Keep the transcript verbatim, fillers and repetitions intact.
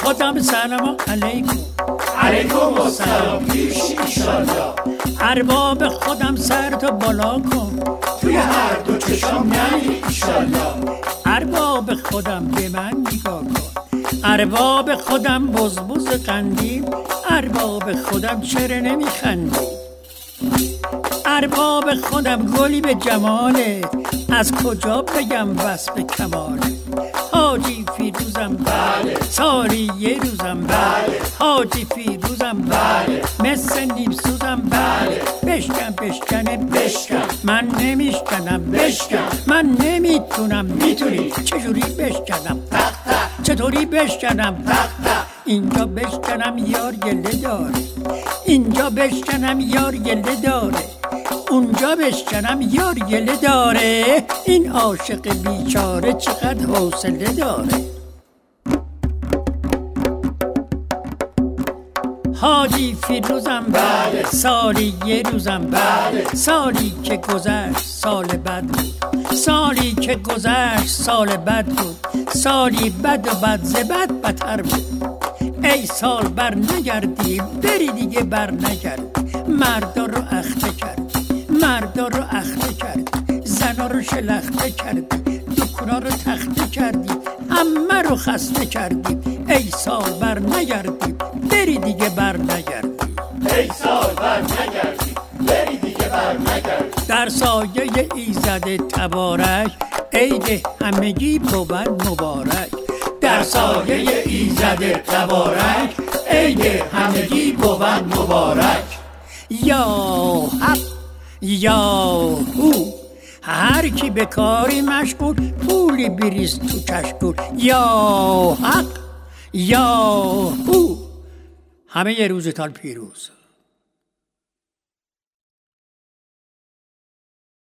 خودم سلام علیکم. علیکم السلام پیش ایشالله. ارباب خودم سرتو بالا کن، توی هر دو چشم نری ایشالله. ارباب خودم به من نگاه کن، ارباب خودم بزبز قندیم، ارباب خودم چرا نمیخندی؟ ارباب خودم گلی به جماله، از کجا بگم وصف کماله؟ حاجی فیروزم بله، سالی یه روزم بله، حاجی فیروزم بله، مثل نیم سوزم بله. بشکن بشکنه بشکن. من نمیشکنم بشکن. من نمیتونم میتونی. چجوری بشکنم؟ تق تق چطوری بشکنم؟ تق تق. اینجا بشکنم یار گله داره، اینجا بشکنم یار گله داره، اونجا بشکنم یار گله داره. این عاشق بیچاره چقدر حوصله داره. حاجی فیروزم بله، سالی یه روزم بله، سالی که گذشت سال بد بود، سالی که گذشت سال بد بود، سالی بد و بد ز بد بدتر بود. ای سال بر نگردی بری دیگه بر نگردی، مردا رو اخته کردی، مردا رو اخته کردی، زنا رو شلخته کردی، دکونا رو تخته کردی، همه رو خسته کردی. ای سال بر نگردی بری دیگه بر نگردی، ای سال بر نگردی بری دیگه بر نگردی. در سایه ایزد تبارک عید همگی بود مبارک. در سایه ایزد تبارک عید همگی بود مبارک. یا حق یا هو، هر کی به کاری مشغول پولی بریز تو کشکول. یا حق یا هو، همه یه روزتان پیروز.